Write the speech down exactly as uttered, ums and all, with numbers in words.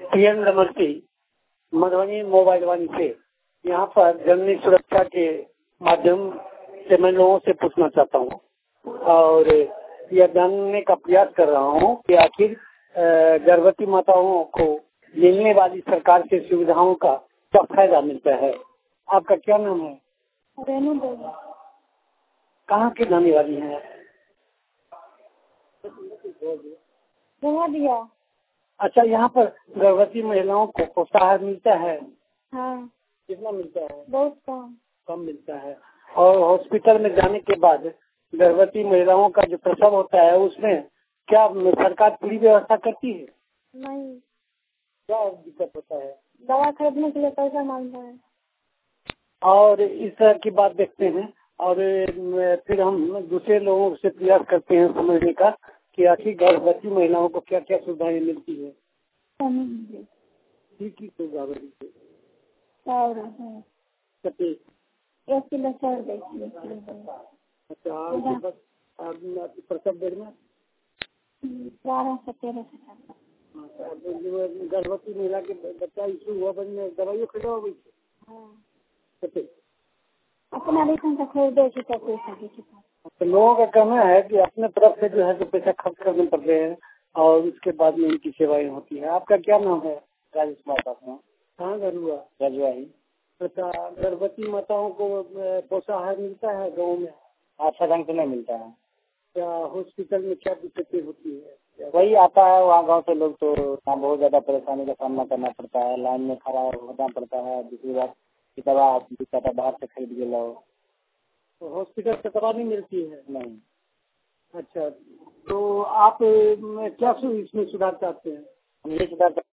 PN नमस्ते। Madhubani mobile वाणी से यहाँ पर जननी सुरक्षा के माध्यम से मैं लोगों से पूछना चाहता हूँ और यह जानने का प्रयास कर रहा हूँ कि आखिर गर्भवती माताओं को मिलने वाली सरकार से सुविधाओं का क्या फायदा मिलता है। आपका क्या नाम है? रेनू देवी। कहाँ की रहने वाली है? दिया। अच्छा, यहाँ पर गर्भवती महिलाओं को प्रोत्साहन मिलता है? हाँ। कितना मिलता है? बहुत कम। कम मिलता है। और हॉस्पिटल में जाने के बाद गर्भवती महिलाओं का जो प्रसव होता है उसमें क्या सरकार पूरी व्यवस्था करती है? नहीं। क्या दिक्कत होता है? दवा खरीदने के लिए पैसा मांगता है। और इस तरह की बात देखते हैं और फिर हम दूसरे लोगों से प्रयास करते हैं समझने का कि आखिर गर्भवती महिलाओं को क्या क्या सुविधाएं मिलती है। ठीक ही सुविधा मिलती है। एक किलो चार दे। अच्छा, प्रसव बेड में बारह से तेरह गर्भवती महिला के बच्चा इशू हुआ बन दवाइयों खरीदा हो गई। अपना रेशन का खरीदे की पैसा तो लोगों का कहना है कि अपने तरफ से जो है जो पैसा खर्च करने पड़ते हैं और उसके बाद में इनकी सेवाएं होती है। आपका क्या नाम है? राजेश कुमार पासवान। कहाँ घर हुआ? रजुआ ही। अच्छा, गर्भवती माताओं को प्रोत्साहन मिलता है गाँव में? अच्छा ढंग से नहीं मिलता है। क्या हॉस्पिटल में क्या दिक्कतें होती है? वही आता है वहाँ गाँव से लोग तो वहाँ बहुत ज्यादा परेशानी का सामना करना पड़ता है, लाइन में खड़ा होना पड़ता है। दूसरी बात की दवा दिक्कत बाहर से खरीद के लाओ। तो हॉस्पिटल से दवा नहीं मिलती है? नहीं। अच्छा, तो आप क्या इसमें सुधार चाहते हैं? हम ये सुधार